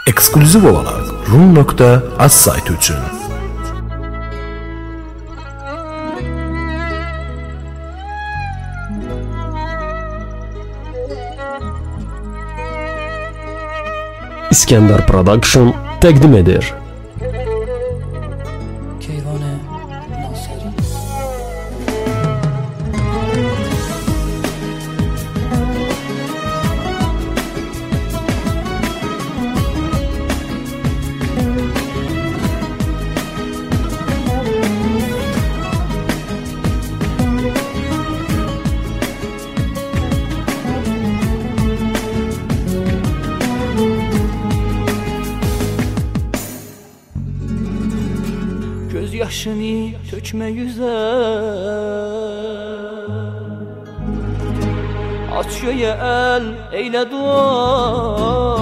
Eksklüziv olaraq rum.az saytı üçün. İskəndər Production təqdim edir. Göz yaşını tökme yüze, aç göğe el eyle dua.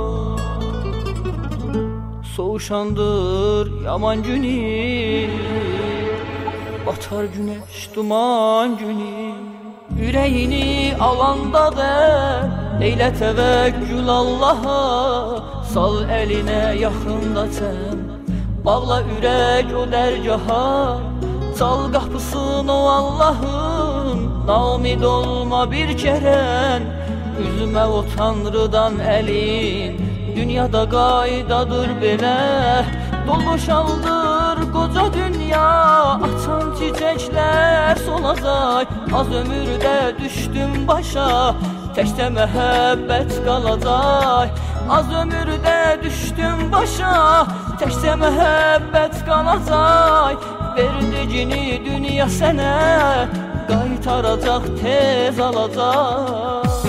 Soğuşandır yaman günü, batar güneş duman günü. Yüreğini alanda der, eyle tevekkül Allah'a. Sal eline yakında tem, bağla ürək o dərgaha. Çal qapısını o Allahın, naumid olma bir kərən. Üzmə o Tanrıdan əlin, dünyada qaydadır belə. Dolboşaldır qoca dünya, açan çiçəklər solacaq. Az ömürdə düşdüm başa, təkcə məhəbbət qalacaq. Az ömürdə düşdüm başa, təkcə məhəbbət qalacaq. Verdicini dünya sənə qaytaracaq, tez alacaq.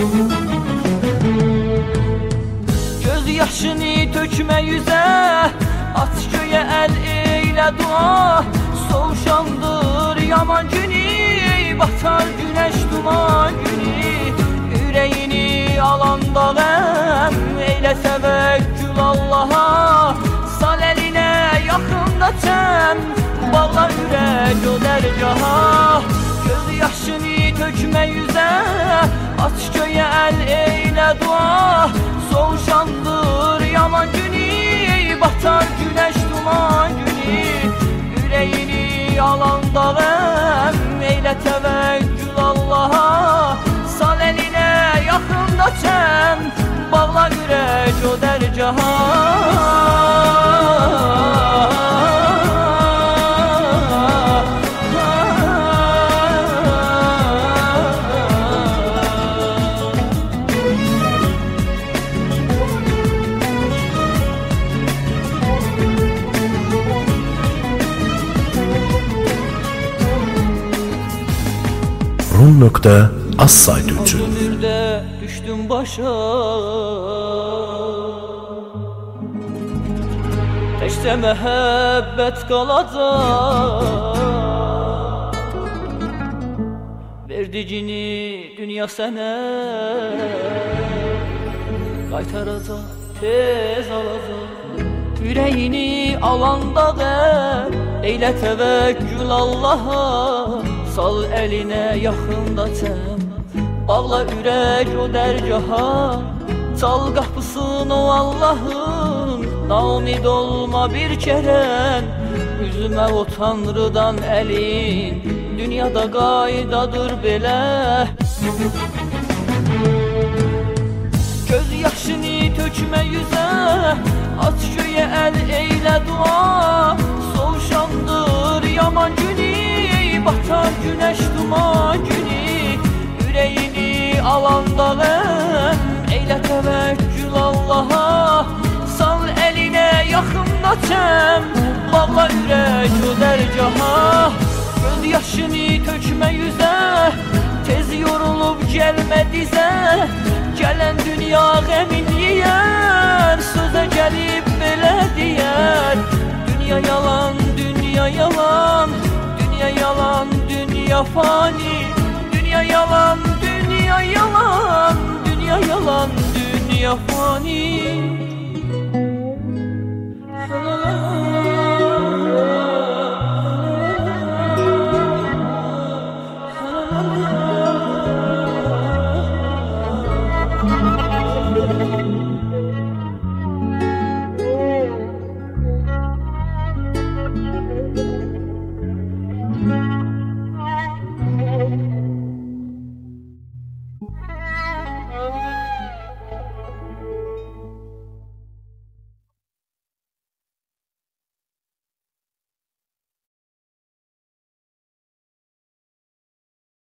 Göz yaşını tökmə yüzə, aç göyə əl eylə dua. Soğuşandır yaman günü, batar güneş duman günü. Yüreğini alanda qəm, eylə təvəkkül Allah'a. Sal eline yakında tem, bağla ürək o dərgaha. Göz yaşını tökmə yüzə, aç göyə əl eylə dua. Soğuşandır yaman günü, batar güneş duman günü. Yüreğini alanda qəm, eylə təvəkkül Allah'a. Sal eline yakında tem, bağla ürək o dərgaha. rum.az saytı üçün. Az ömürdə düşdüm başa, təkcə məhəbbət qalacaq. Verdicini dünya sənə qaytaracaq, tez alacaq. Yüreğini alanda qəm, eylə təvəkkül Allah'a. Sal eline yakında tem, bağla ürək o dərgaha. Çal qapısını o Allahın, naumid olma bir kərən. Üzmə o Tanrıdan əlin, dünyada qaydadır belə. Göz yaşını tökmə yüzə, aç göyə əl eylə dua. Soğuşandır yaman günü, batar güneş duman günü. Yüreğini alanda qəm, eylə təvəkkül Allah'a. Sal eline yakında tem, bağla ürək o dərgaha. Göz yaşını tökmə yüzə, tez yorulub gəlmə dizə. Gələn dünya qəmin yiyər, sözə gəlib belə deyər. Dünya yalan, dünya yalan, dünya yalan, dünya fani. Dünya yalan, dünya yalan, dünya yalan, dünya fani.